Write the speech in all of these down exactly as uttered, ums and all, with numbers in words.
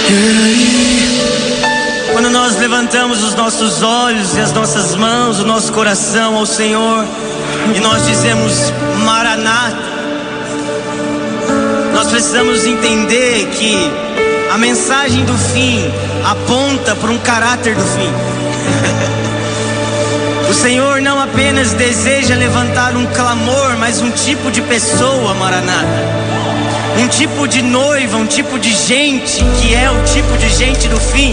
Quando nós levantamos os nossos olhos e as nossas mãos, o nosso coração ao Senhor, e nós dizemos Maranata, nós precisamos entender que a mensagem do fim aponta para um caráter do fim. O Senhor não apenas deseja levantar um clamor, mas um tipo de pessoa, Maranata. Um tipo de noiva, um tipo de gente que é o tipo de gente do fim.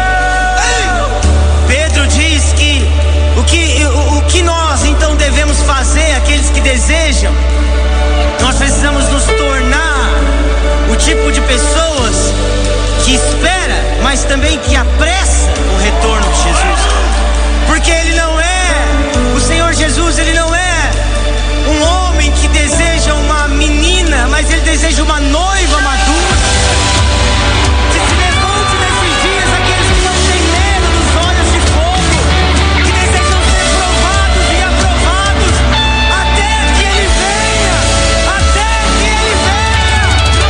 Pedro diz que o que, o, o que nós então devemos fazer, aqueles que desejam, nós precisamos nos tornar o tipo de pessoas que espera, mas também que apressa o retorno de Jesus. Porque Ele não é, o Senhor Jesus, Ele não é um homem que deseja uma menina, mas Ele deseja uma noiva madura. Que se levante nesses dias aqueles que não têm medo dos olhos de fogo, que desejam ser provados e aprovados até que Ele venha, até que Ele venha.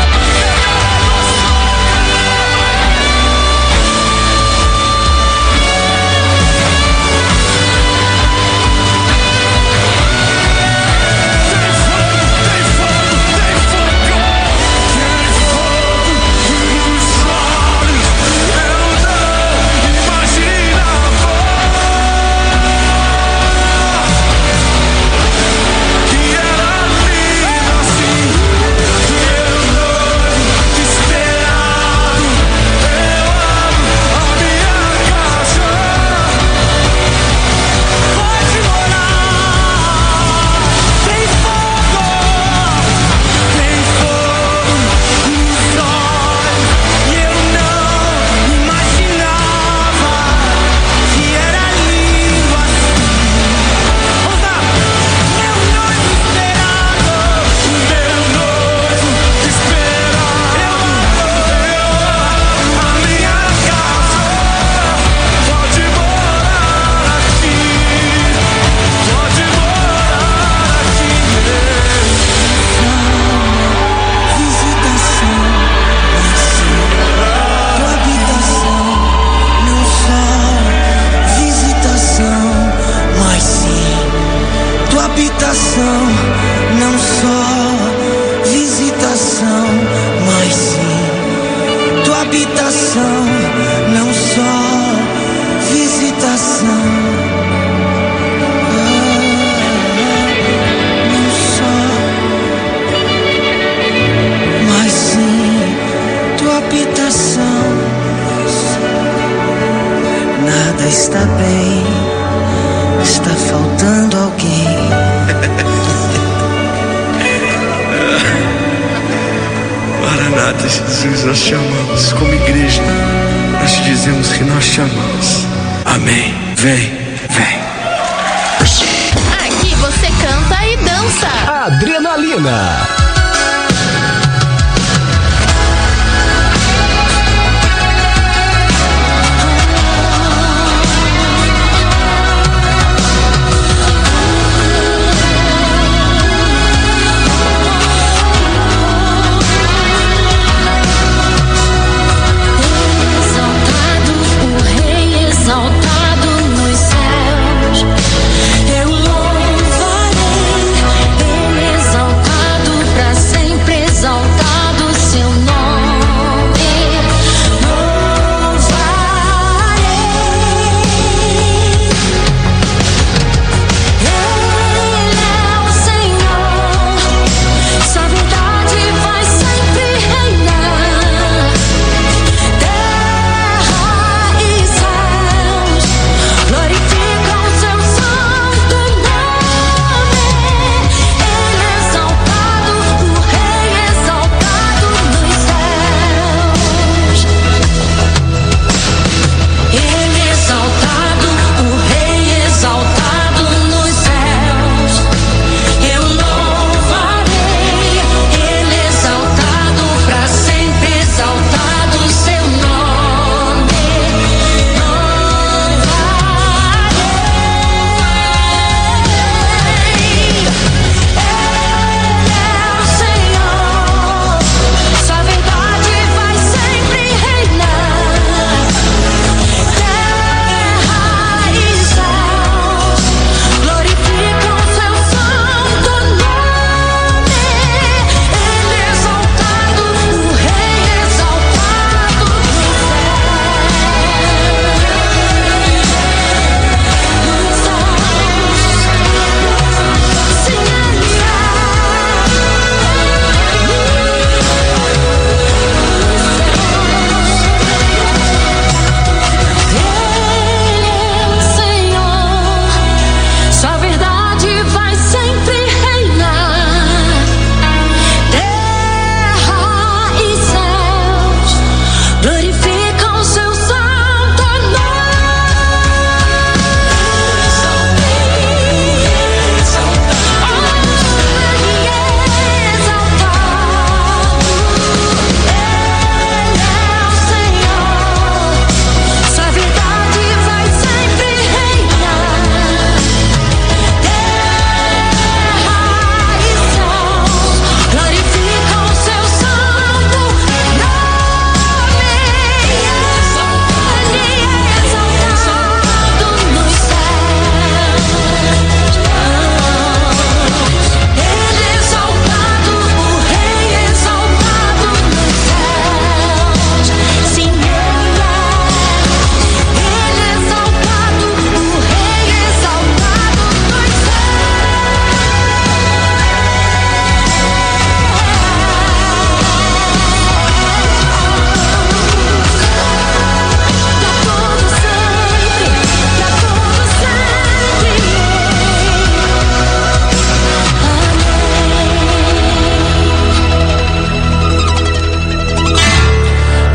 Jesus, nós te amamos como igreja, nós te dizemos que nós te amamos. Amém. Vem, vem. Aqui você canta e dança. Adrenalina. Eu louvarei, Ele exaltado pra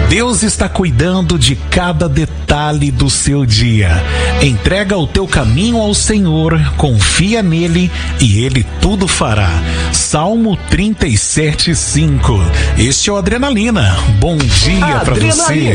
Deus está cuidando de cada detalhe do seu dia. Entrega o teu caminho ao Senhor, confia nele e ele tudo fará. Salmo trinta e sete, cinco. Este é o Adrenalina. Bom dia para você.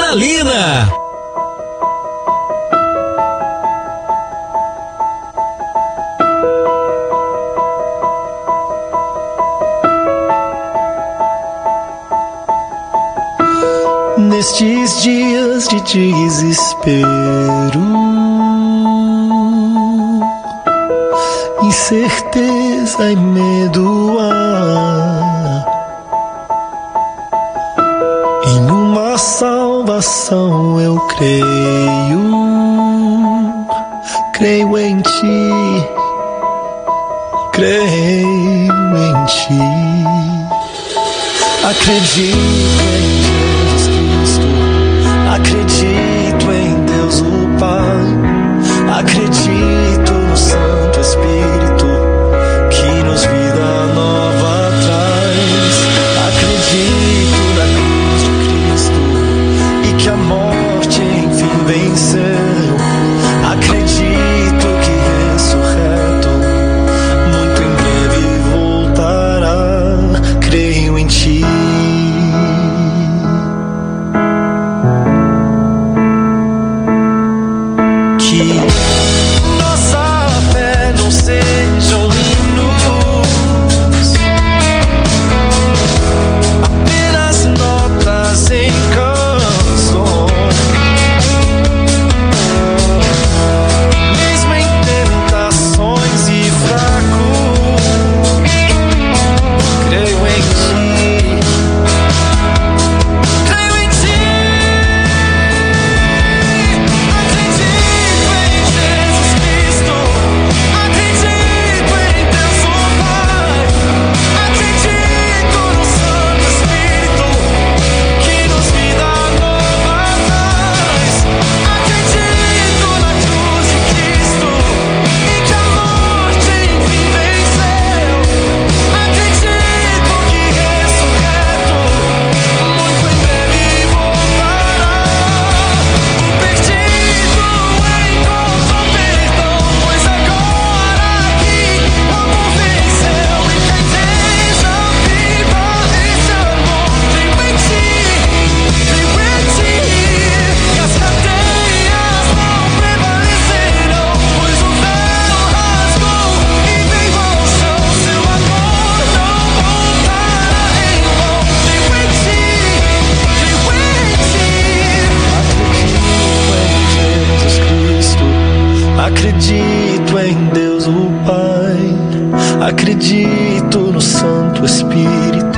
Adrenalina. Nestes dias de desespero, incerteza e medo há, em uma salvação eu creio, creio em ti, creio em ti, acredito em acredito em Deus o Pai, acredito no Santo Espírito que nos vida nova traz, acredito na cruz de Cristo e que a morte enfim venceu, acredito que ressurreto muito em breve voltará, creio em ti. Acredito em Deus o Pai, acredito no Santo Espírito.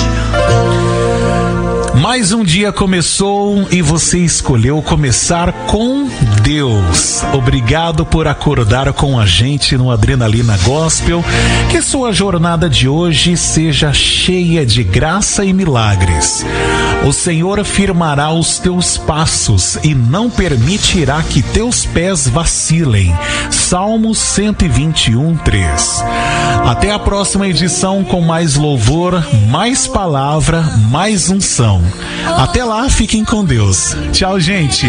Mais um dia começou e você escolheu começar com Deus. Obrigado por acordar com a gente no Adrenalina Gospel. Que sua jornada de hoje seja cheia de graça e milagres. O Senhor firmará os teus passos e não permitirá que teus pés vacilem. Salmo cento e vinte e um, três. Até a próxima edição com mais louvor, mais palavra, mais unção. Até lá, fiquem com Deus. Tchau, gente.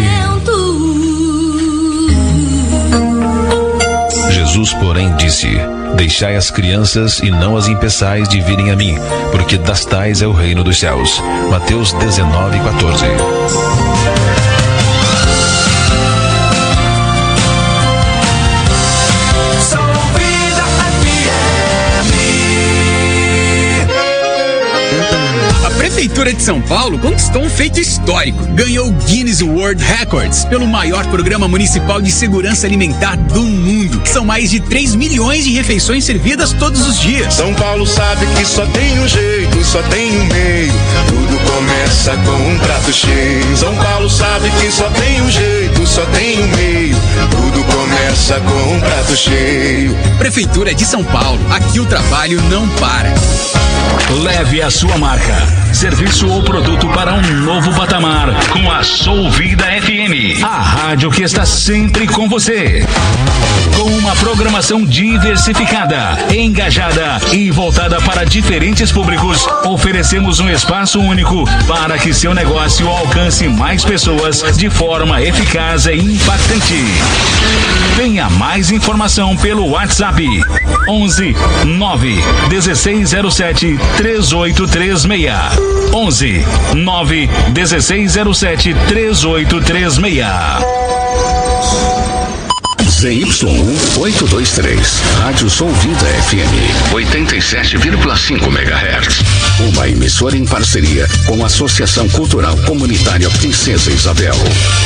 Jesus, porém, disse: deixai as crianças e não as impeçais de virem a mim, porque das tais é o reino dos céus. Mateus dezenove, quatorze. A Prefeitura de São Paulo conquistou um feito histórico. Ganhou o Guinness World Records pelo maior programa municipal de segurança alimentar do mundo. São mais de três milhões de refeições servidas todos os dias. São Paulo sabe que só tem um jeito, só tem um meio. Tudo começa com um prato cheio. São Paulo sabe que só tem um jeito, só tem um meio. Tudo começa com um prato cheio. Prefeitura de São Paulo, aqui o trabalho não para. Leve a sua marca, serviço ou produto para um novo patamar com a Soul Vida F M, a rádio que está sempre com você. Com uma programação diversificada, engajada e voltada para diferentes públicos, oferecemos um espaço único para que seu negócio alcance mais pessoas de forma eficaz e impactante. Tenha mais informação pelo WhatsApp onze nove um seis zero sete três oito três seis. onze nove dezesseis zero sete três oito três seis. Z Y oitocentos e vinte e três, Rádio Sou Vida F M, oitenta e sete vírgula cinco megahertz. Uma emissora em parceria com a Associação Cultural Comunitária Princesa Isabel.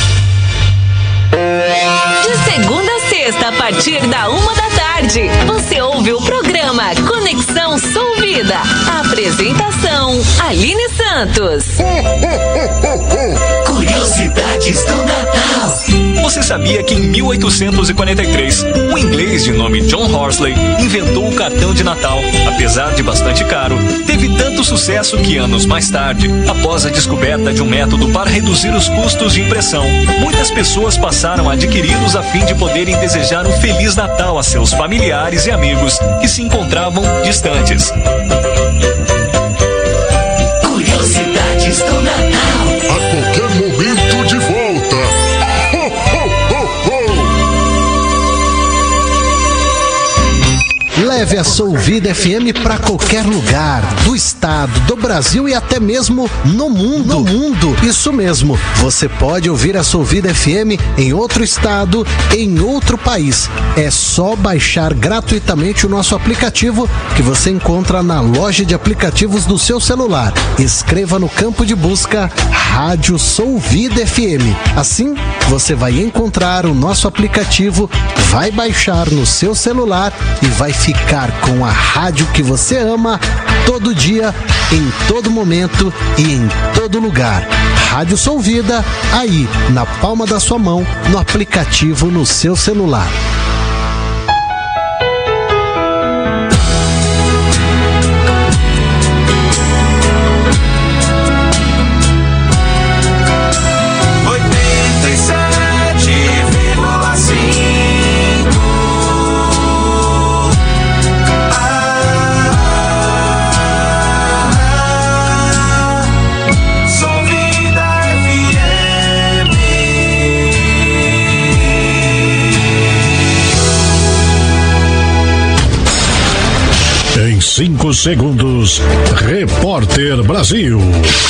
De segunda a sexta, a partir da uma da tarde, você ouve o programa Conexão Sou Vida. Apresentação, Aline Santos. Curiosidades do Natal. Você sabia que em mil oitocentos e quarenta e três, um inglês de nome John Horsley inventou o cartão de Natal? Apesar de bastante caro, teve tanto sucesso que anos mais tarde, após a descoberta de um método para reduzir os custos de impressão, muitas pessoas passaram a adquiri-los a fim de poderem desejar um Feliz Natal a seus familiares e amigos que se encontravam distantes. Curiosidades do Natal. A qualquer momento de volta. Ho, ho, ho, ho. Leve a Sou Vida F M para qualquer lugar do estado, do Brasil e até mesmo no mundo. No mundo, isso mesmo. Você pode ouvir a Sou Vida F M em outro estado, em outro país. É só baixar gratuitamente o nosso aplicativo que você encontra na loja de aplicativos do seu celular. Escreva no campo de busca Rádio Sou Vida F M. Assim, você vai encontrar o nosso aplicativo, vai baixar no seu celular e vai ficar com a rádio que você ama todo dia, em todo momento e em todo lugar. Rádio Sou Vida, aí na palma da sua mão, no aplicativo no seu celular. Cinco segundos, Repórter Brasil.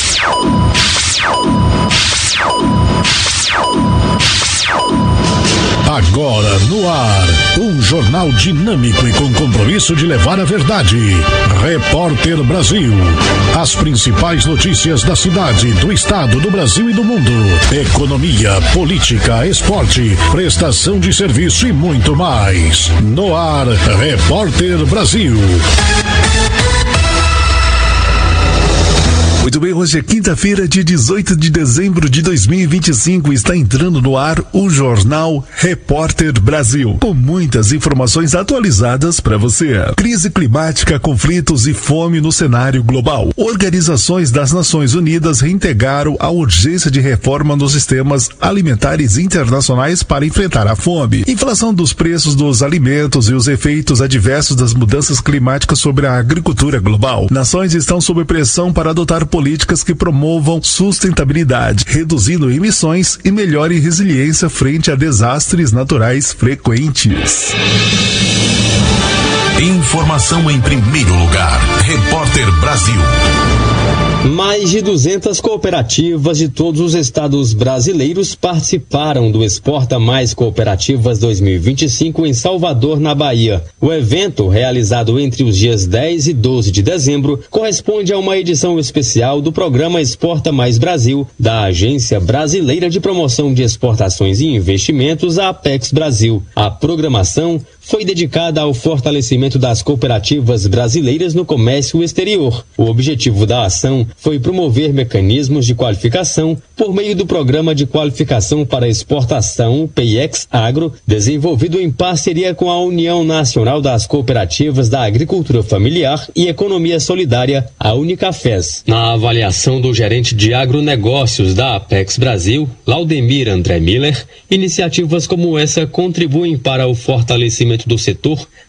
Agora no ar, um jornal dinâmico e com compromisso de levar a verdade. Repórter Brasil. As principais notícias da cidade, do estado, do Brasil e do mundo. Economia, política, esporte, prestação de serviço e muito mais. No ar, Repórter Brasil. Muito bem, hoje é quinta-feira, dia dezoito de dezembro de dois mil e vinte e cinco, está entrando no ar o jornal Repórter Brasil, com muitas informações atualizadas para você. Crise climática, conflitos e fome no cenário global. Organizações das Nações Unidas reintegraram a urgência de reforma nos sistemas alimentares internacionais para enfrentar a fome. Inflação dos preços dos alimentos e os efeitos adversos das mudanças climáticas sobre a agricultura global. Nações estão sob pressão para adotar políticas que promovam sustentabilidade, reduzindo emissões e melhorem resiliência frente a desastres naturais frequentes. Informação em primeiro lugar. Repórter Brasil. Mais de duzentas cooperativas de todos os estados brasileiros participaram do Exporta Mais Cooperativas dois mil e vinte e cinco em Salvador, na Bahia. O evento, realizado entre os dias dez e doze de dezembro, corresponde a uma edição especial do programa Exporta Mais Brasil, da Agência Brasileira de Promoção de Exportações e Investimentos, a Apex Brasil. A programação foi dedicada ao fortalecimento das cooperativas brasileiras no comércio exterior. O objetivo da ação foi promover mecanismos de qualificação por meio do Programa de Qualificação para Exportação, P I E X Agro, desenvolvido em parceria com a União Nacional das Cooperativas da Agricultura Familiar e Economia Solidária, a Unicafes. Na avaliação do gerente de agronegócios da Apex Brasil, Laudemir André Miller, iniciativas como essa contribuem para o fortalecimento do setor,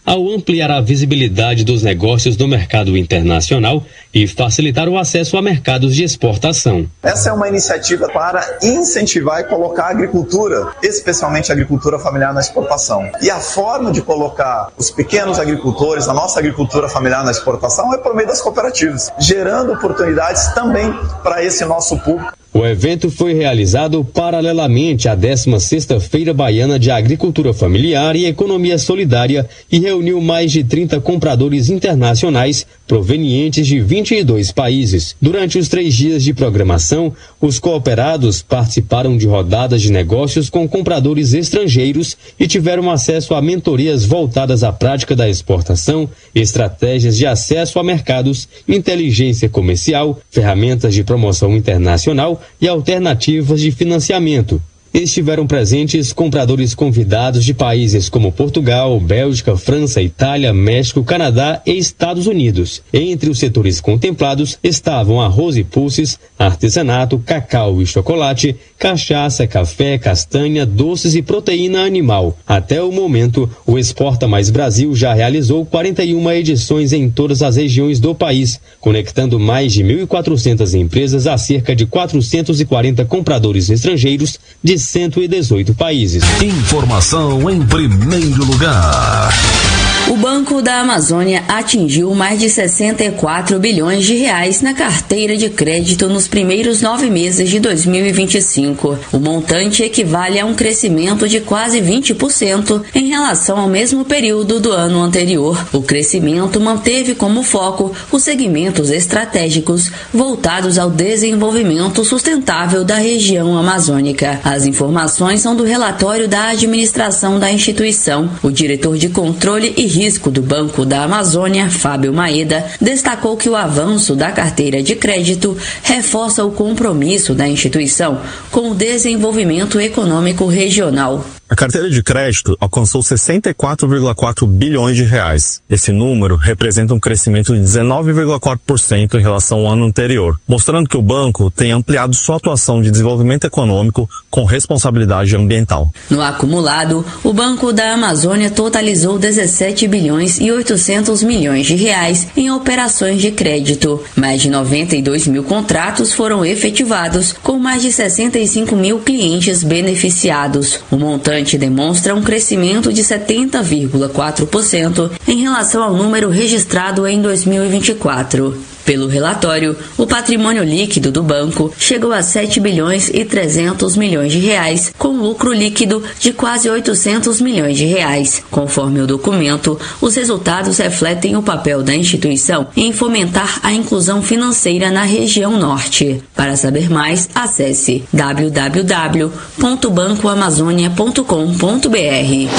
ao ampliar a visibilidade dos negócios no mercado internacional e facilitar o acesso a mercados de exportação. Essa é uma iniciativa para incentivar e colocar a agricultura, especialmente a agricultura familiar, na exportação. E a forma de colocar os pequenos agricultores, a nossa agricultura familiar na exportação, é por meio das cooperativas, gerando oportunidades também para esse nosso público. O evento foi realizado paralelamente à décima sexta Feira Baiana de Agricultura Familiar e Economia Solidária e reuniu mais de trinta compradores internacionais provenientes de vinte e dois países. Durante os três dias de programação, os cooperados participaram de rodadas de negócios com compradores estrangeiros e tiveram acesso a mentorias voltadas à prática da exportação, estratégias de acesso a mercados, inteligência comercial, ferramentas de promoção internacional e alternativas de financiamento. Estiveram presentes compradores convidados de países como Portugal, Bélgica, França, Itália, México, Canadá e Estados Unidos. Entre os setores contemplados estavam arroz e pulses, artesanato, cacau e chocolate, cachaça, café, castanha, doces e proteína animal. Até o momento, o Exporta Mais Brasil já realizou quarenta e uma edições em todas as regiões do país, conectando mais de mil e quatrocentas empresas a cerca de quatrocentos e quarenta compradores estrangeiros de cento e dezoito países. Informação em primeiro lugar. O Banco da Amazônia atingiu mais de sessenta e quatro bilhões de reais na carteira de crédito nos primeiros nove meses de dois mil e vinte e cinco. O montante equivale a um crescimento de quase vinte por cento em relação ao mesmo período do ano anterior. O crescimento manteve como foco os segmentos estratégicos voltados ao desenvolvimento sustentável da região amazônica. As informações são do relatório da administração da instituição. O diretor de controle e risco do Banco da Amazônia, Fábio Maeda, destacou que o avanço da carteira de crédito reforça o compromisso da instituição com o desenvolvimento econômico regional. A carteira de crédito alcançou sessenta e quatro vírgula quatro bilhões de reais. Esse número representa um crescimento de dezenove vírgula quatro por cento em relação ao ano anterior, mostrando que o banco tem ampliado sua atuação de desenvolvimento econômico com responsabilidade ambiental. No acumulado, o Banco da Amazônia totalizou dezessete bilhões e oitocentos milhões de reais em operações de crédito. Mais de noventa e dois mil contratos foram efetivados, com mais de sessenta e cinco mil clientes beneficiados. O montante demonstra um crescimento de setenta vírgula quatro por cento em relação ao número registrado em dois mil e vinte e quatro. Pelo relatório, o patrimônio líquido do banco chegou a sete bilhões e trezentos milhões de reais, com lucro líquido de quase oitocentos milhões de reais. Conforme o documento, os resultados refletem o papel da instituição em fomentar a inclusão financeira na região norte. Para saber mais, acesse w w w ponto banco amazônia ponto com ponto b r.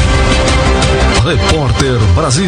Repórter Brasil.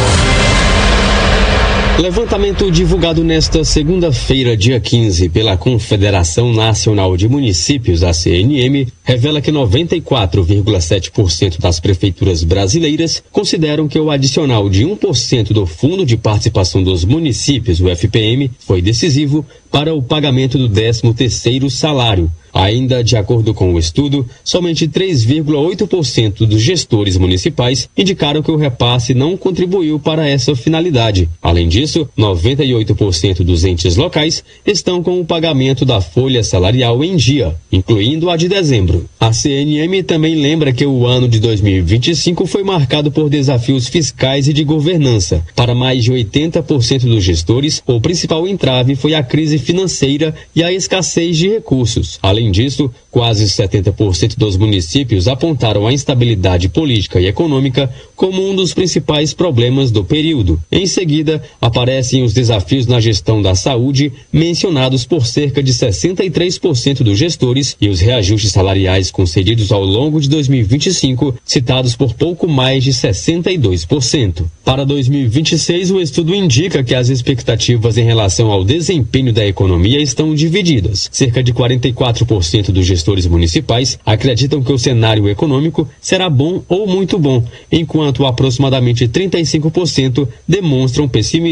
Levantamento divulgado nesta segunda-feira, dia quinze, pela Confederação Nacional de Municípios, a C N M, revela que noventa e quatro vírgula sete por cento das prefeituras brasileiras consideram que o adicional de um por cento do Fundo de Participação dos Municípios, o F P M, foi decisivo para o pagamento do décimo terceiro salário. Ainda de acordo com o estudo, somente três vírgula oito por cento dos gestores municipais indicaram que o repasse não contribuiu para essa finalidade. Além disso, noventa e oito por cento dos entes locais estão com o pagamento da folha salarial em dia, incluindo a de dezembro. A C N M também lembra que o ano de dois mil e vinte e cinco foi marcado por desafios fiscais e de governança. Para mais de oitenta por cento dos gestores, o principal entrave foi a crise financeira e a escassez de recursos. Além disso, quase setenta por cento dos municípios apontaram a instabilidade política e econômica como um dos principais problemas do período. Em seguida, aparecem os desafios na gestão da saúde, mencionados por cerca de sessenta e três por cento dos gestores, e os reajustes salariais concedidos ao longo de dois mil e vinte e cinco, citados por pouco mais de sessenta e dois por cento. Para dois mil e vinte e seis, o estudo indica que as expectativas em relação ao desempenho da economia estão divididas. Cerca de quarenta e quatro por cento dos gestores municipais acreditam que o cenário econômico será bom ou muito bom, enquanto aproximadamente trinta e cinco por cento demonstram pessimismo.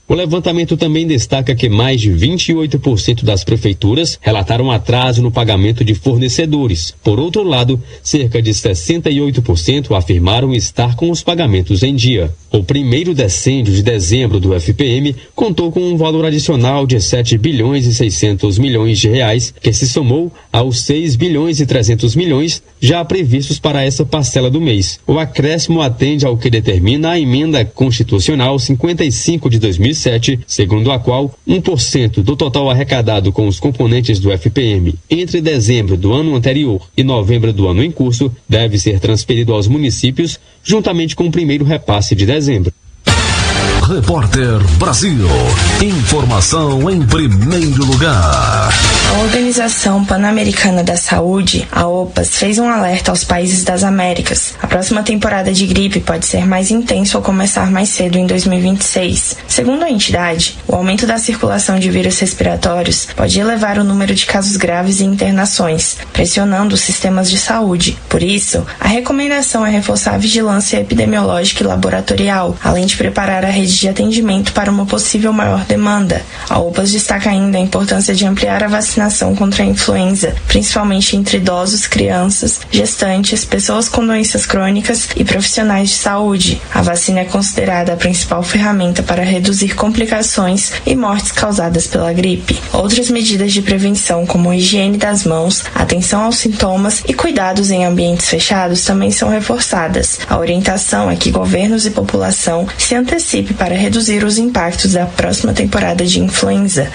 O levantamento também destaca que mais de vinte e oito por cento das prefeituras relataram atraso no pagamento de fornecedores. Por outro lado, cerca de sessenta e oito por cento afirmaram estar com os pagamentos em dia. O primeiro decêndio de dezembro do F P M contou com um valor adicional de sete bilhões e seiscentos milhões de reais, que se somou aos seis bilhões e trezentos milhões já previstos para essa parcela do mês. O acréscimo atende ao que determina a emenda constitucional cinquenta e cinco de dois mil e sete, segundo a qual um por cento do total arrecadado com os componentes do F P M entre dezembro do ano anterior e novembro do ano em curso deve ser transferido aos municípios, juntamente com o primeiro repasse de dezembro. Repórter Brasil. Informação em primeiro lugar. A Organização Pan-Americana da Saúde, a OPAS, fez um alerta aos países das Américas. A próxima temporada de gripe pode ser mais intensa ou começar mais cedo em dois mil e vinte e seis. Segundo a entidade, o aumento da circulação de vírus respiratórios pode elevar o número de casos graves e internações, pressionando os sistemas de saúde. Por isso, a recomendação é reforçar a vigilância epidemiológica e laboratorial, além de preparar a rede de atendimento para uma possível maior demanda. A OPAS destaca ainda a importância de ampliar a vacinação contra a influenza, principalmente entre idosos, crianças, gestantes, pessoas com doenças crônicas e profissionais de saúde. A vacina é considerada a principal ferramenta para reduzir complicações e mortes causadas pela gripe. Outras medidas de prevenção, como a higiene das mãos, atenção aos sintomas e cuidados em ambientes fechados, também são reforçadas. A orientação é que governos e população se antecipem para reduzir os impactos da próxima temporada de influenza.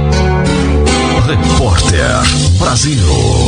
Repórter Brasil.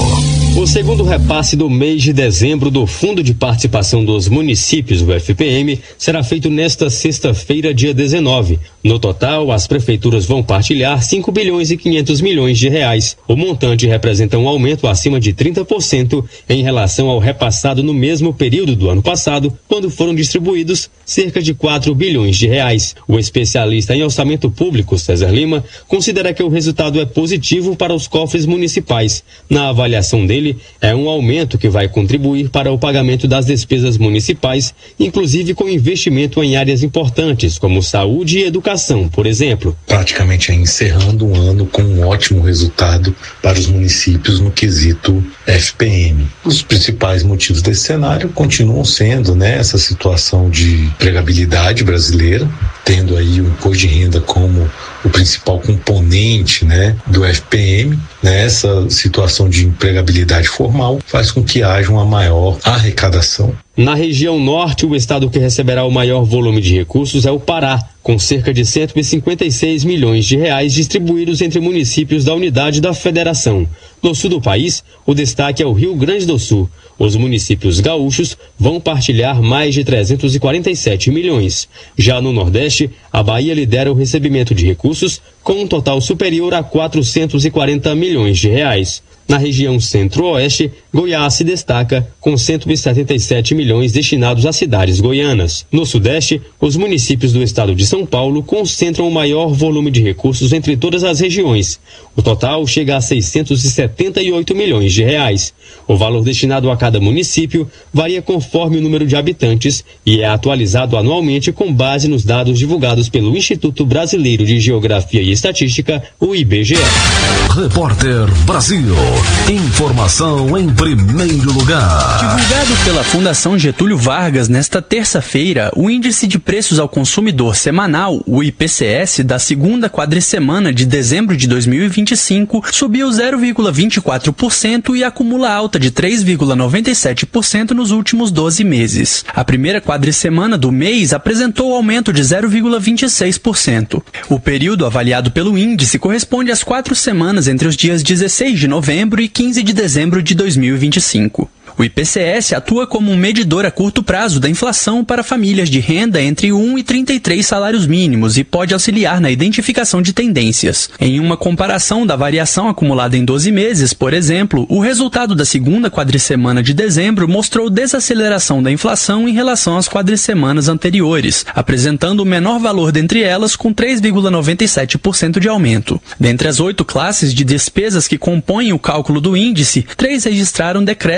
O segundo repasse do mês de dezembro do Fundo de Participação dos Municípios, o F P M, será feito nesta sexta-feira, dia dezenove. No total, as prefeituras vão partilhar cinco bilhões e quinhentos milhões de reais. O montante representa um aumento acima de trinta por cento em relação ao repassado no mesmo período do ano passado, quando foram distribuídos cerca de quatro bilhões de reais. O especialista em orçamento público, César Lima, considera que o resultado é positivo para os cofres municipais. Na avaliação dele, é um aumento que vai contribuir para o pagamento das despesas municipais, inclusive com investimento em áreas importantes, como saúde e educação, por exemplo. Praticamente encerrando um ano com um ótimo resultado para os municípios no quesito F P M. Os principais motivos desse cenário continuam sendo, né, essa situação de empregabilidade brasileira, tendo aí o imposto de renda como o principal componente, né, do F P M, né, essa situação de empregabilidade formal faz com que haja uma maior arrecadação. Na região norte, o estado que receberá o maior volume de recursos é o Pará, com cerca de cento e cinquenta e seis milhões de reais distribuídos entre municípios da unidade da federação. No sul do país, o destaque é o Rio Grande do Sul. Os municípios gaúchos vão partilhar mais de trezentos e quarenta e sete milhões. Já no Nordeste, a Bahia lidera o recebimento de recursos com um total superior a quatrocentos e quarenta milhões de reais. Na região centro-oeste, Goiás se destaca com cento e setenta e sete milhões destinados às cidades goianas. No sudeste, os municípios do estado de São Paulo concentram o maior volume de recursos entre todas as regiões. O total chega a seiscentos e setenta e oito milhões de reais. O valor destinado a cada município varia conforme o número de habitantes e é atualizado anualmente com base nos dados divulgados pelo Instituto Brasileiro de Geografia e Estatística, o I B G E. Repórter Brasil. Informação em primeiro lugar. Divulgado pela Fundação Getúlio Vargas nesta terça-feira, o Índice de Preços ao Consumidor Semanal, o I P C S, da segunda quadricemana de dezembro de dois mil e vinte e cinco subiu zero vírgula vinte e quatro por cento e acumula alta de três vírgula noventa e sete por cento nos últimos doze meses. A primeira quadricemana do mês apresentou aumento de zero vírgula vinte e seis por cento. O período avaliado pelo índice corresponde às quatro semanas entre os dias dezesseis de novembro e quinze de dezembro de dois mil e vinte e cinco. O I P C S atua como um medidor a curto prazo da inflação para famílias de renda entre um e trinta e três salários mínimos e pode auxiliar na identificação de tendências. Em uma comparação da variação acumulada em doze meses, por exemplo, o resultado da segunda quadricemana de dezembro mostrou desaceleração da inflação em relação às quadricemanas anteriores, apresentando o menor valor dentre elas com três vírgula noventa e sete por cento de aumento. Dentre as oito classes de despesas que compõem o cálculo do índice, três registraram decréscimo em suas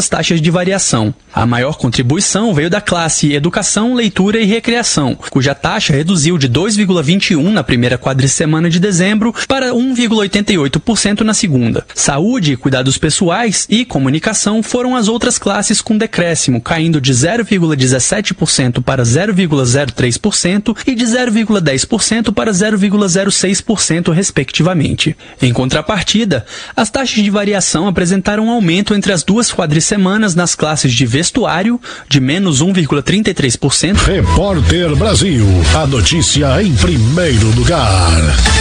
suas taxas de variação. A maior contribuição veio da classe Educação, Leitura e Recreação, cuja taxa reduziu de dois vírgula vinte e um por cento na primeira quadricemana de dezembro para um vírgula oitenta e oito por cento na segunda. Saúde, Cuidados Pessoais e Comunicação foram as outras classes com decréscimo, caindo de zero vírgula dezessete por cento para zero vírgula zero três por cento e de zero vírgula dez por cento para zero vírgula zero seis por cento, respectivamente. Em contrapartida, as taxas de variação apresentaram um aumento entre as duas quadricemanas nas classes de vestuário, de menos um vírgula trinta e três por cento. Repórter Brasil, a notícia em primeiro lugar.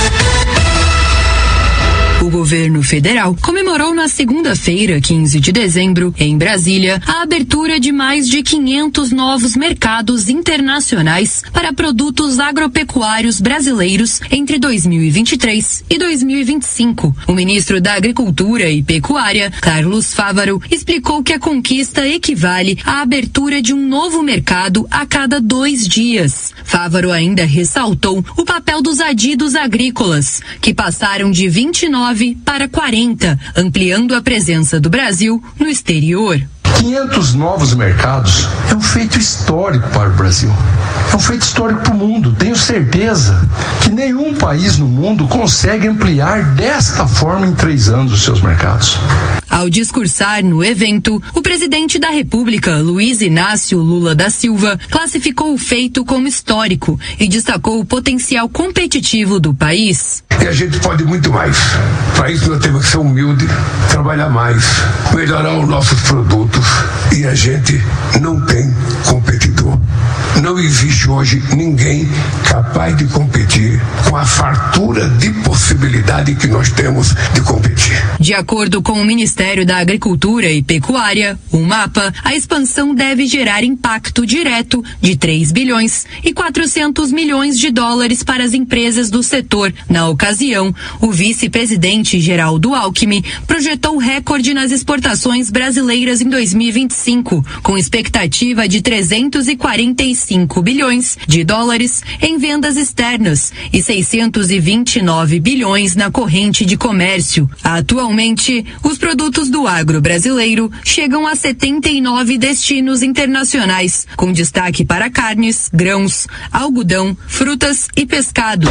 O governo federal comemorou na segunda-feira, quinze de dezembro, em Brasília, a abertura de mais de quinhentos novos mercados internacionais para produtos agropecuários brasileiros entre dois mil e vinte e três e dois mil e vinte e cinco. O ministro da Agricultura e Pecuária, Carlos Fávaro, explicou que a conquista equivale à abertura de um novo mercado a cada dois dias. Fávaro ainda ressaltou o papel dos adidos agrícolas, que passaram de vinte e nove para quarenta, ampliando a presença do Brasil no exterior. quinhentos novos mercados é um feito histórico para o Brasil. É um feito histórico para o mundo. Tenho certeza que nenhum país no mundo consegue ampliar desta forma em três anos os seus mercados. Ao discursar no evento, o presidente da República, Luiz Inácio Lula da Silva, classificou o feito como histórico e destacou o potencial competitivo do país. E a gente pode muito mais. Para isso nós temos que ser humilde, trabalhar mais, melhorar os nossos produtos. E a gente não tem competidor. Não existe hoje ninguém capaz de competir com a fartura de possibilidade que nós temos de competir. De acordo com o Ministério da Agricultura e Pecuária, o MAPA, a expansão deve gerar impacto direto de três bilhões e quatrocentos milhões de dólares para as empresas do setor. Na ocasião, o vice-presidente Geraldo Alckmin projetou recorde nas exportações brasileiras em dois mil e vinte e cinco, com expectativa de trezentos e quarenta e cinco bilhões de dólares em vendas externas e seiscentos e vinte e nove bilhões na corrente de comércio. Atualmente, os produtos do agro brasileiro chegam a setenta e nove destinos internacionais, com destaque para carnes, grãos, algodão, frutas e pescados.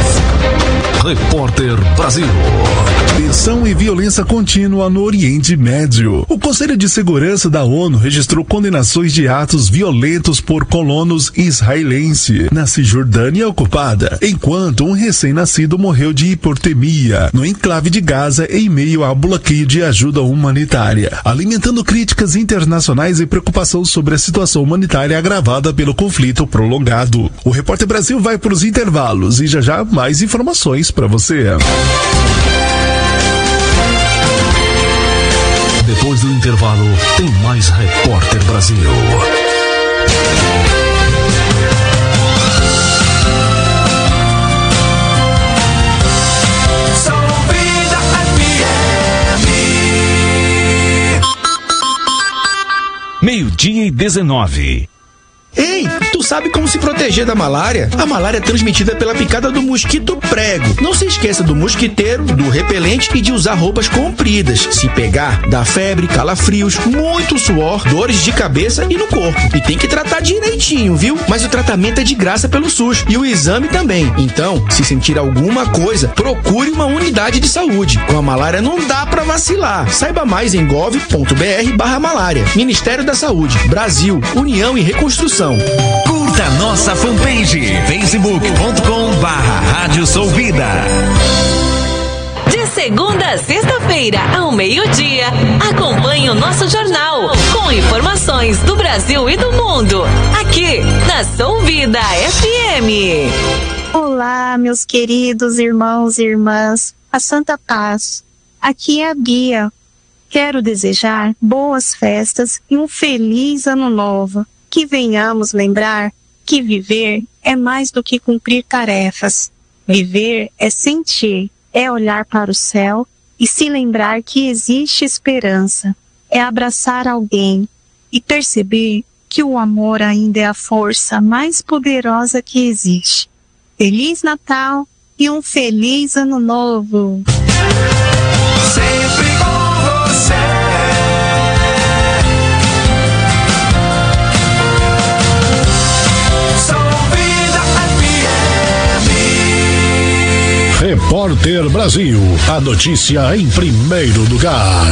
Repórter Brasil. Tensão e violência contínua no Oriente Médio. O Conselho de Segurança da ONU registrou condenações de atos violentos por colonos israelenses na Cisjordânia ocupada, enquanto um recém-nascido morreu de hipotermia no enclave de Gaza em meio ao bloqueio de ajuda humanitária, alimentando críticas internacionais e preocupação sobre a situação humanitária agravada pelo conflito prolongado. O Repórter Brasil vai para os intervalos e já já mais informações para você. Depois do intervalo, tem mais Repórter Brasil. Meio-dia e dezenove. Ei, tu sabe como se proteger da malária? A malária é transmitida pela picada do mosquito prego. Não se esqueça do mosquiteiro, do repelente e de usar roupas compridas. Se pegar, dá febre, calafrios, muito suor, dores de cabeça e no corpo. E tem que tratar direitinho, viu? Mas o tratamento é de graça pelo SUS e o exame também. Então, se sentir alguma coisa, procure uma unidade de saúde. Com a malária não dá pra vacilar. Saiba mais em gov.br barra malária. Ministério da Saúde, Brasil, União e Reconstrução. Curta nossa fanpage facebook ponto com barra Rádio Sou Vida. De segunda a sexta-feira, ao meio-dia, acompanhe o nosso jornal com informações do Brasil e do mundo, aqui na Sou Vida F M. Olá, meus queridos irmãos e irmãs, a Santa Paz. Aqui é a Bia. Quero desejar boas festas e um feliz ano novo. Que venhamos lembrar que viver é mais do que cumprir tarefas. Viver é sentir, é olhar para o céu e se lembrar que existe esperança. É abraçar alguém e perceber que o amor ainda é a força mais poderosa que existe. Feliz Natal e um feliz Ano Novo! Sempre com você. Repórter Brasil, a notícia em primeiro lugar.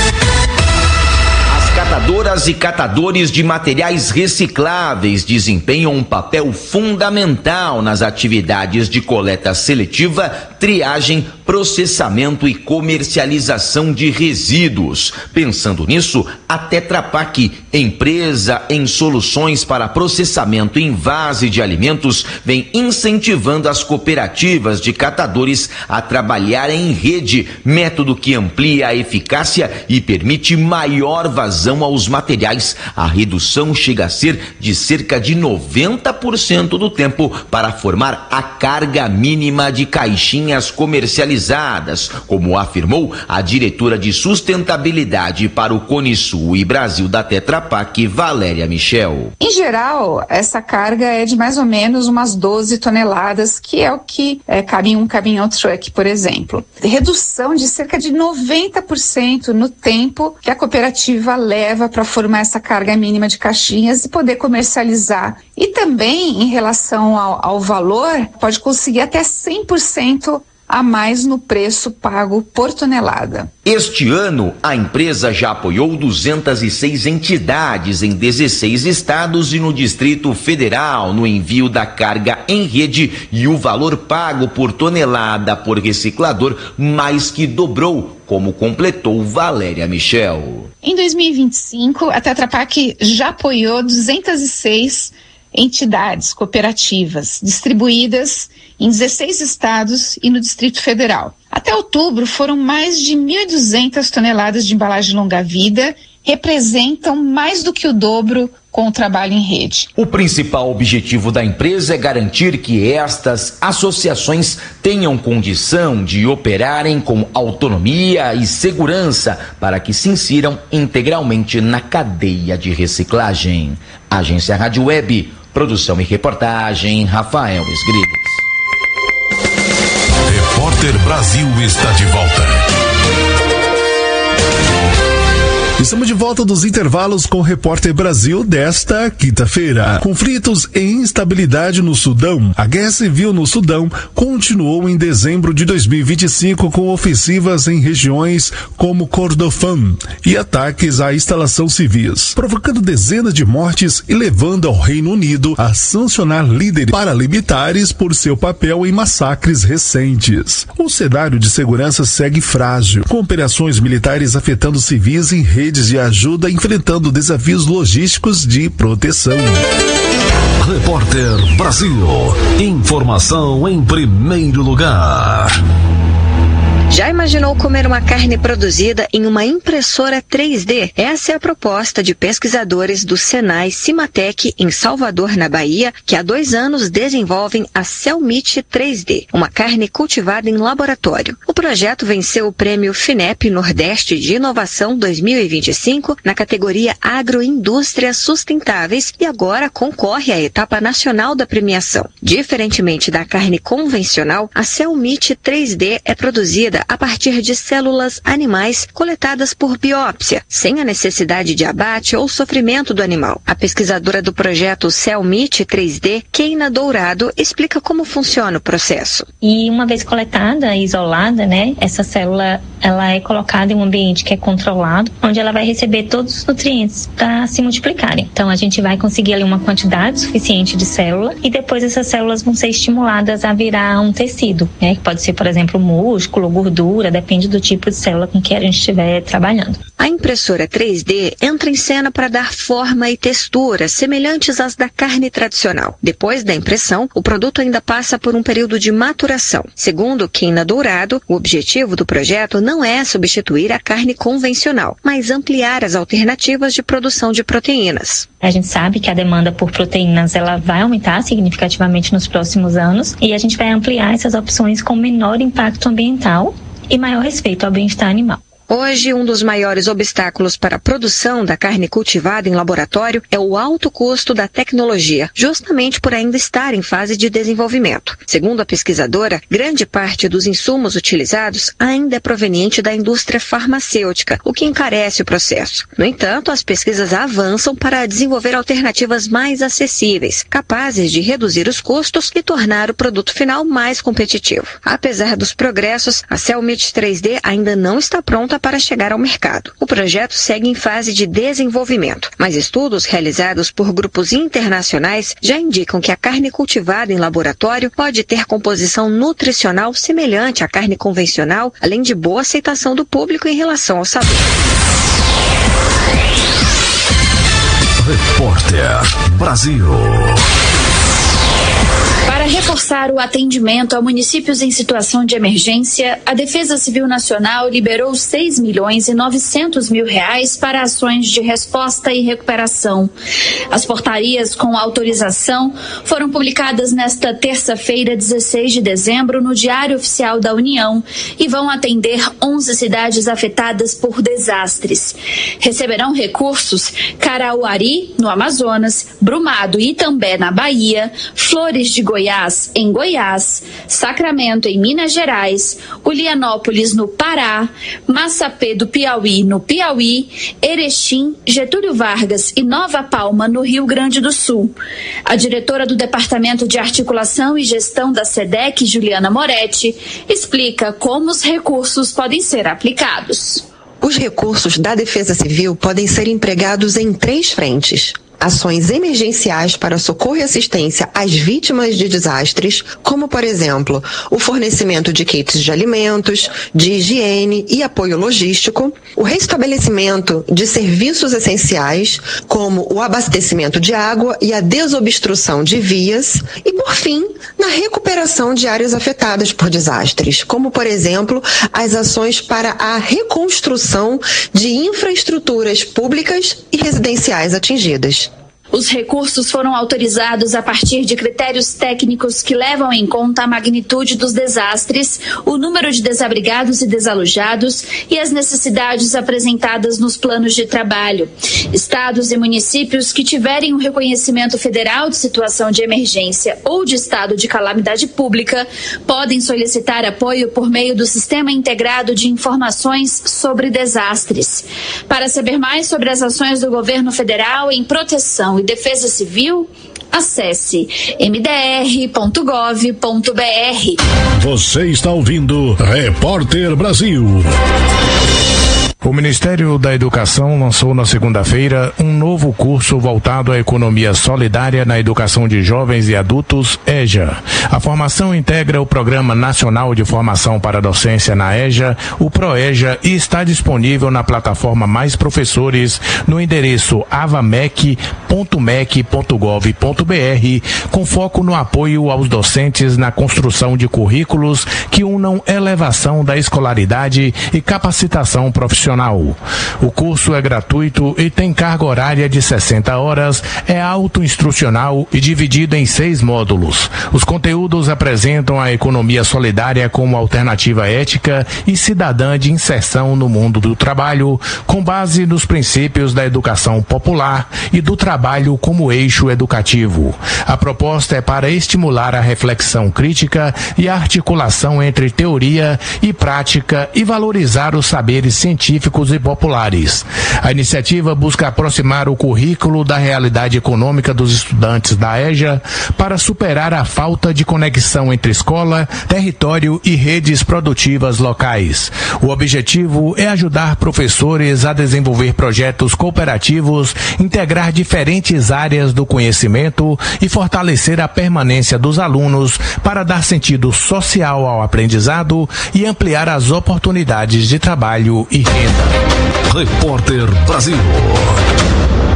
Catadoras e catadores de materiais recicláveis desempenham um papel fundamental nas atividades de coleta seletiva, triagem, processamento e comercialização de resíduos. Pensando nisso, a Tetra Pak, empresa em soluções para processamento em vase de alimentos, vem incentivando as cooperativas de catadores a trabalhar em rede, método que amplia a eficácia e permite maior vazão aos materiais. A redução chega a ser de cerca de noventa por cento do tempo para formar a carga mínima de caixinhas comercializadas, como afirmou a diretora de sustentabilidade para o Cone Sul e Brasil da Tetra Pak, Valéria Michel. Em geral, essa carga é de mais ou menos umas doze toneladas, que é o que é, cabe em um caminhão truck, por exemplo. Redução de cerca de noventa por cento no tempo que a cooperativa leva para formar essa carga mínima de caixinhas e poder comercializar. E também, em relação ao, ao valor, pode conseguir até cem por cento a mais no preço pago por tonelada. Este ano, a empresa já apoiou duzentas e seis entidades em dezesseis estados e no Distrito Federal no envio da carga em rede, e o valor pago por tonelada por reciclador mais que dobrou, como completou Valéria Michel. Em dois mil e vinte e cinco, a Tetra Pak já apoiou duzentas e seis entidades cooperativas distribuídas em dezesseis estados e no Distrito Federal. Até outubro foram mais de mil e duzentas toneladas de embalagem longa-vida, representam mais do que o dobro com o trabalho em rede. O principal objetivo da empresa é garantir que estas associações tenham condição de operarem com autonomia e segurança para que se insiram integralmente na cadeia de reciclagem. Agência Rádio Web, produção e reportagem, Rafael Esgrides. Repórter Brasil está de volta. Estamos de volta dos intervalos com o Repórter Brasil desta quinta-feira. Conflitos e instabilidade no Sudão. A guerra civil no Sudão continuou em dezembro de dois mil e vinte e cinco com ofensivas em regiões como Kordofan e ataques a instalações civis, provocando dezenas de mortes e levando ao Reino Unido a sancionar líderes paramilitares por seu papel em massacres recentes. O cenário de segurança segue frágil, com operações militares afetando civis em redes de ajuda enfrentando desafios logísticos de proteção. Repórter Brasil. Informação em primeiro lugar. Já imaginou comer uma carne produzida em uma impressora três D? Essa é a proposta de pesquisadores do Senai Cimatec, em Salvador, na Bahia, que há dois anos desenvolvem a Cellmeat três D, uma carne cultivada em laboratório. O projeto venceu o prêmio FINEP Nordeste de Inovação dois mil e vinte e cinco na categoria Agroindústrias Sustentáveis e agora concorre à etapa nacional da premiação. Diferentemente da carne convencional, a Cellmeat três D é produzida a partir de células animais coletadas por biópsia, sem a necessidade de abate ou sofrimento do animal. A pesquisadora do projeto Cellmeat três D, Keina Dourado, explica como funciona o processo. E uma vez coletada e isolada, né, essa célula ela é colocada em um ambiente que é controlado, onde ela vai receber todos os nutrientes para se multiplicarem. Então a gente vai conseguir ali uma quantidade suficiente de célula e depois essas células vão ser estimuladas a virar um tecido, né, que pode ser, por exemplo, músculo, gordura, depende do tipo de célula com que a gente estiver trabalhando. A impressora três D entra em cena para dar forma e textura semelhantes às da carne tradicional. Depois da impressão, o produto ainda passa por um período de maturação. Segundo Keina Dourado, o objetivo do projeto não é substituir a carne convencional, mas ampliar as alternativas de produção de proteínas. A gente sabe que a demanda por proteínas ela vai aumentar significativamente nos próximos anos e a gente vai ampliar essas opções com menor impacto ambiental e maior respeito ao bem-estar animal. Hoje, um dos maiores obstáculos para a produção da carne cultivada em laboratório é o alto custo da tecnologia, justamente por ainda estar em fase de desenvolvimento. Segundo a pesquisadora, grande parte dos insumos utilizados ainda é proveniente da indústria farmacêutica, o que encarece o processo. No entanto, as pesquisas avançam para desenvolver alternativas mais acessíveis, capazes de reduzir os custos e tornar o produto final mais competitivo. Apesar dos progressos, a CellMeat três D ainda não está pronta para chegar ao mercado. O projeto segue em fase de desenvolvimento, mas estudos realizados por grupos internacionais já indicam que a carne cultivada em laboratório pode ter composição nutricional semelhante à carne convencional, além de boa aceitação do público em relação ao sabor. Repórter Brasil. Para reforçar o atendimento a municípios em situação de emergência, a Defesa Civil Nacional liberou seis milhões e novecentos mil reais para ações de resposta e recuperação. As portarias com autorização foram publicadas nesta terça-feira, dezesseis de dezembro, no Diário Oficial da União e vão atender onze cidades afetadas por desastres. Receberão recursos Carauari, no Amazonas, Brumado e Itambé, na Bahia, Flores de Goiás, em Goiás, Sacramento, em Minas Gerais, Ulianópolis, no Pará, Massapê do Piauí, no Piauí, Erechim, Getúlio Vargas e Nova Palma, no Rio Grande do Sul. A diretora do Departamento de Articulação e Gestão da SEDEC, Juliana Moretti, explica como os recursos podem ser aplicados. Os recursos da Defesa Civil podem ser empregados em três frentes. Ações emergenciais para socorro e assistência às vítimas de desastres, como, por exemplo, o fornecimento de kits de alimentos, de higiene e apoio logístico, o restabelecimento de serviços essenciais, como o abastecimento de água e a desobstrução de vias, e, por fim, na recuperação de áreas afetadas por desastres, como, por exemplo, as ações para a reconstrução de infraestruturas públicas e residenciais atingidas. Os recursos foram autorizados a partir de critérios técnicos que levam em conta a magnitude dos desastres, o número de desabrigados e desalojados e as necessidades apresentadas nos planos de trabalho. Estados e municípios que tiverem um reconhecimento federal de situação de emergência ou de estado de calamidade pública podem solicitar apoio por meio do Sistema Integrado de Informações sobre Desastres. Para saber mais sobre as ações do governo federal em proteção e defesa civil, acesse m d r ponto gov ponto b r. Você está ouvindo Repórter Brasil. O Ministério da Educação lançou na segunda-feira um novo curso voltado à economia solidária na educação de jovens e adultos, EJA. A formação integra o Programa Nacional de Formação para a Docência na EJA, o ProEJA, e está disponível na plataforma Mais Professores no endereço avamec ponto mec ponto gov ponto b r, com foco no apoio aos docentes na construção de currículos que unam elevação da escolaridade e capacitação profissional. O curso é gratuito e tem carga horária de sessenta horas, é autoinstrucional e dividido em seis módulos. Os conteúdos apresentam a economia solidária como alternativa ética e cidadã de inserção no mundo do trabalho, com base nos princípios da educação popular e do trabalho como eixo educativo. A proposta é para estimular a reflexão crítica e a articulação entre teoria e prática e valorizar os saberes científicos e populares. A iniciativa busca aproximar o currículo da realidade econômica dos estudantes da EJA para superar a falta de conexão entre escola, território e redes produtivas locais. O objetivo é ajudar professores a desenvolver projetos cooperativos, integrar diferentes áreas do conhecimento e fortalecer a permanência dos alunos para dar sentido social ao aprendizado e ampliar as oportunidades de trabalho e renda. Repórter Brasil.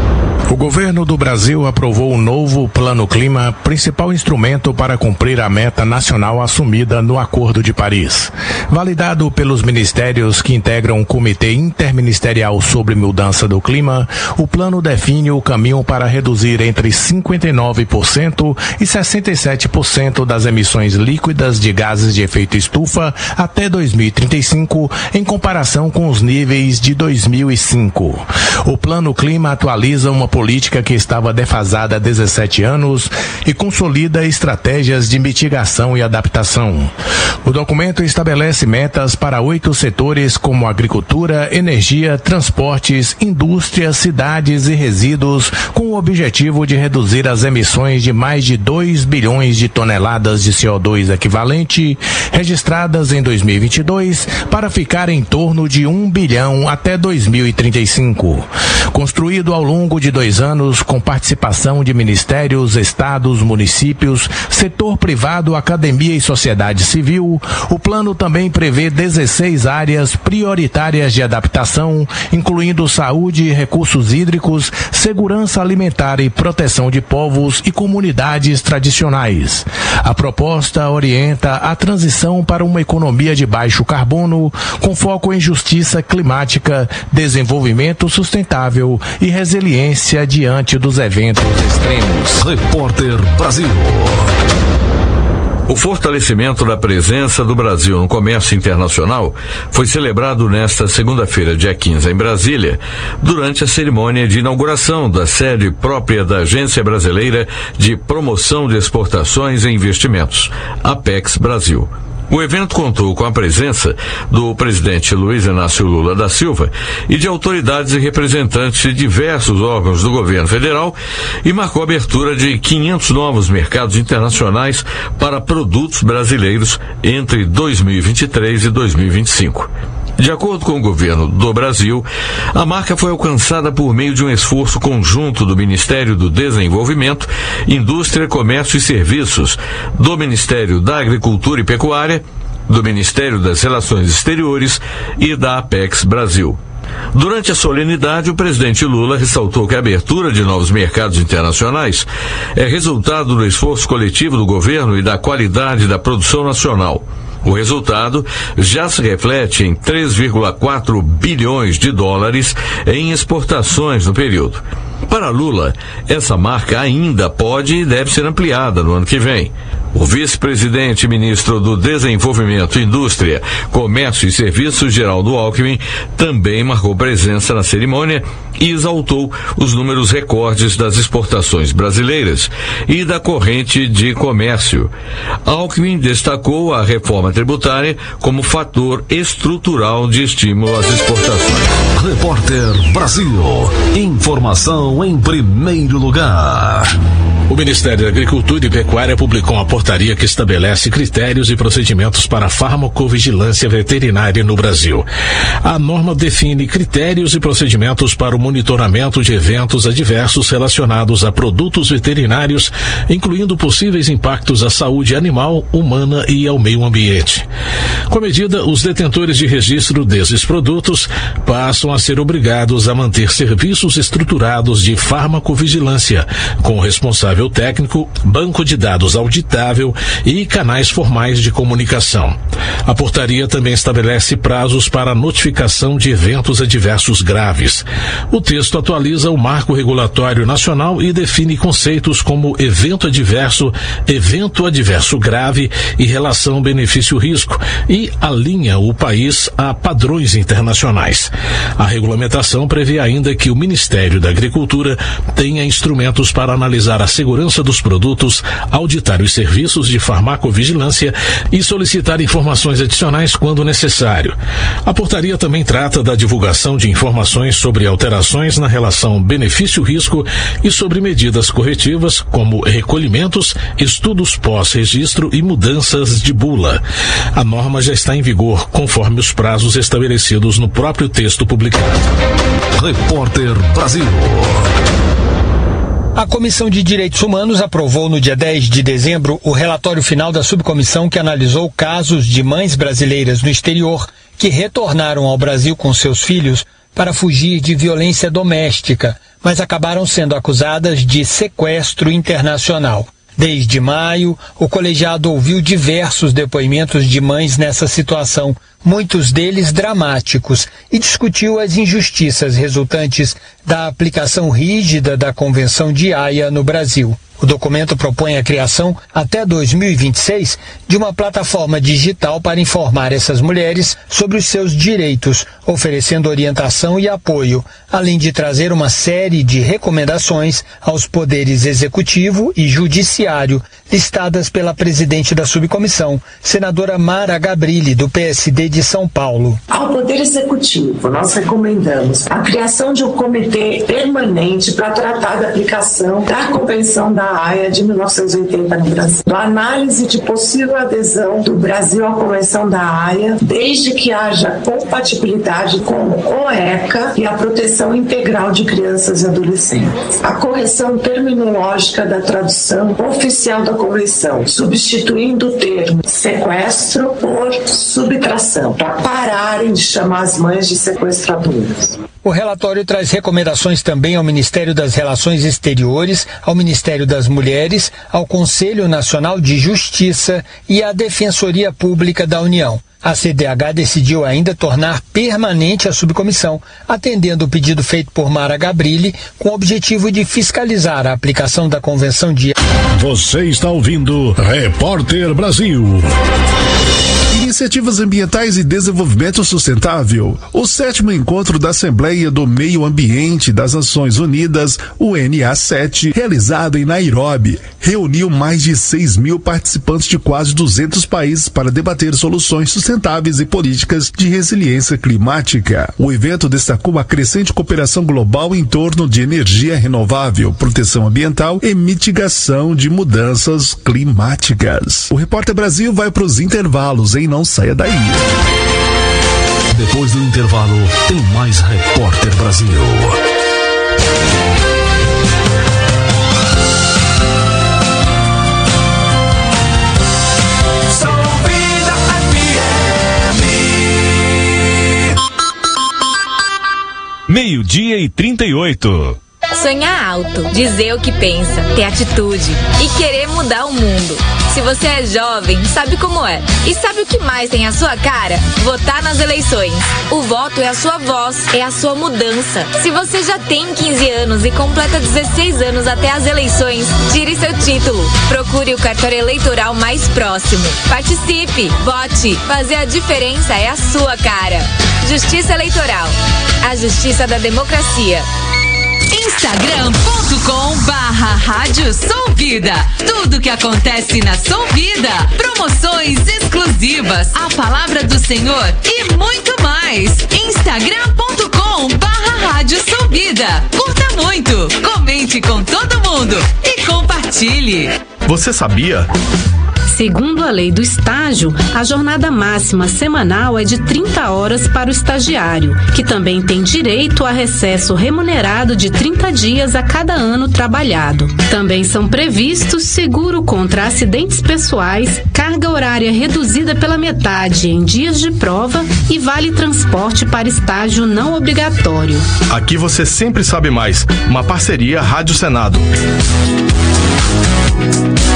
O governo do Brasil aprovou o novo Plano Clima, principal instrumento para cumprir a meta nacional assumida no Acordo de Paris. Validado pelos ministérios que integram o Comitê Interministerial sobre Mudança do Clima, o plano define o caminho para reduzir entre cinquenta e nove por cento e sessenta e sete por cento das emissões líquidas de gases de efeito estufa até dois mil e trinta e cinco, em comparação com os níveis de dois mil e cinco. O Plano Clima atualiza uma política que estava defasada há dezessete anos e consolida estratégias de mitigação e adaptação. O documento estabelece metas para oito setores como agricultura, energia, transportes, indústria, cidades e resíduos, com o objetivo de reduzir as emissões de mais de dois bilhões de toneladas de C O dois equivalente registradas em dois mil e vinte e dois para ficar em torno de um bilhão até dois mil e trinta e cinco. Construído ao longo de dois anos com participação de ministérios, estados, municípios, setor privado, academia e sociedade civil, o plano também prevê dezesseis áreas prioritárias de adaptação, incluindo saúde e recursos hídricos, segurança alimentar e proteção de povos e comunidades tradicionais. A proposta orienta a transição para uma economia de baixo carbono, com foco em justiça climática, desenvolvimento sustentável e resiliência diante dos eventos extremos. Repórter Brasil. O fortalecimento da presença do Brasil no comércio internacional foi celebrado nesta segunda-feira, dia quinze, em Brasília, durante a cerimônia de inauguração da sede própria da Agência Brasileira de Promoção de Exportações e Investimentos, Apex Brasil. O evento contou com a presença do presidente Luiz Inácio Lula da Silva e de autoridades e representantes de diversos órgãos do governo federal e marcou a abertura de quinhentos novos mercados internacionais para produtos brasileiros entre dois mil e vinte e três e dois mil e vinte e cinco. De acordo com o governo do Brasil, a marca foi alcançada por meio de um esforço conjunto do Ministério do Desenvolvimento, Indústria, Comércio e Serviços, do Ministério da Agricultura e Pecuária, do Ministério das Relações Exteriores e da Apex Brasil. Durante a solenidade, o presidente Lula ressaltou que a abertura de novos mercados internacionais é resultado do esforço coletivo do governo e da qualidade da produção nacional. O resultado já se reflete em três vírgula quatro bilhões de dólares em exportações no período. Para Lula, essa marca ainda pode e deve ser ampliada no ano que vem. O vice-presidente e ministro do Desenvolvimento, Indústria, Comércio e Serviços, Geraldo Alckmin, também marcou presença na cerimônia e exaltou os números recordes das exportações brasileiras e da corrente de comércio. Alckmin destacou a reforma tributária como fator estrutural de estímulo às exportações. Repórter Brasil. Informação em primeiro lugar. O Ministério da Agricultura e Pecuária publicou uma portaria que estabelece critérios e procedimentos para a farmacovigilância veterinária no Brasil. A norma define critérios e procedimentos para o monitoramento de eventos adversos relacionados a produtos veterinários, incluindo possíveis impactos à saúde animal, humana e ao meio ambiente. Com a medida, os detentores de registro desses produtos passam a ser obrigados a manter serviços estruturados de farmacovigilância, com o responsável técnico, banco de dados auditável e canais formais de comunicação. A portaria também estabelece prazos para a notificação de eventos adversos graves. O texto atualiza o marco regulatório nacional e define conceitos como evento adverso, evento adverso grave e relação benefício-risco e alinha o país a padrões internacionais. A regulamentação prevê ainda que o Ministério da Agricultura tenha instrumentos para analisar a segurança dos produtos, auditar os serviços de farmacovigilância e solicitar informações adicionais quando necessário. A portaria também trata da divulgação de informações sobre alterações na relação benefício-risco e sobre medidas corretivas, como recolhimentos, estudos pós-registro e mudanças de bula. A norma já está em vigor, conforme os prazos estabelecidos no próprio texto publicado. Repórter Brasil. A Comissão de Direitos Humanos aprovou no dia dez de dezembro o relatório final da subcomissão que analisou casos de mães brasileiras no exterior que retornaram ao Brasil com seus filhos para fugir de violência doméstica, mas acabaram sendo acusadas de sequestro internacional. Desde maio, o colegiado ouviu diversos depoimentos de mães nessa situação, muitos deles dramáticos, e discutiu as injustiças resultantes da aplicação rígida da Convenção de Haia no Brasil. O documento propõe a criação, até dois mil e vinte e seis, de uma plataforma digital para informar essas mulheres sobre os seus direitos, oferecendo orientação e apoio, além de trazer uma série de recomendações aos poderes executivo e judiciário, listadas pela presidente da subcomissão, senadora Mara Gabrilli, do P S D de São Paulo. Ao Poder Executivo, nós recomendamos a criação de um comitê permanente para tratar da aplicação da Convenção da Haia de mil novecentos e oitenta no Brasil. A análise de possível adesão do Brasil à Convenção da Haia, desde que haja compatibilidade com o ECA e a proteção integral de crianças e adolescentes. A correção terminológica da tradução oficial da Convenção, substituindo o termo sequestro por subtração, para pararem de chamar as mães de sequestradoras. O relatório traz recomendações também ao Ministério das Relações Exteriores, ao Ministério das Mulheres, ao Conselho Nacional de Justiça e à Defensoria Pública da União. A C D H decidiu ainda tornar permanente a subcomissão, atendendo o pedido feito por Mara Gabrilli, com o objetivo de fiscalizar a aplicação da Convenção de... Você está ouvindo Repórter Brasil. Iniciativas Ambientais e Desenvolvimento Sustentável. O sétimo encontro da Assembleia do Meio Ambiente das Nações Unidas, o N A sete, realizado em Nairobi, reuniu mais de seis mil participantes de quase duzentos países para debater soluções sustentáveis e políticas de resiliência climática. O evento destacou a crescente cooperação global em torno de energia renovável, proteção ambiental e mitigação de mudanças climáticas. O Repórter Brasil vai para os intervalos, hein? Não saia daí. Depois do intervalo, tem mais Repórter Brasil. Meio-dia e trinta e oito. Sonhar alto, dizer o que pensa, ter atitude e querer mudar o mundo. Se você é jovem, sabe como é. E sabe o que mais tem a sua cara? Votar nas eleições. O voto é a sua voz, é a sua mudança. Se você já tem quinze anos e completa dezesseis anos até as eleições, tire seu título. Procure o cartório eleitoral mais próximo. Participe, vote. Fazer a diferença é a sua cara. Justiça Eleitoral. A justiça da democracia. Instagram ponto com barra Rádio Som Vida. Tudo que acontece na Som Vida. Promoções exclusivas, a palavra do Senhor e muito mais. Instagram ponto com barra Rádio Som Vida. Curta muito, comente com todo mundo e compartilhe. Você sabia? Segundo a lei do estágio, a jornada máxima semanal é de trinta horas para o estagiário, que também tem direito a recesso remunerado de trinta dias a cada ano trabalhado. Também são previstos seguro contra acidentes pessoais, carga horária reduzida pela metade em dias de prova e vale transporte para estágio não obrigatório. Aqui você sempre sabe mais. Uma parceria Rádio Senado.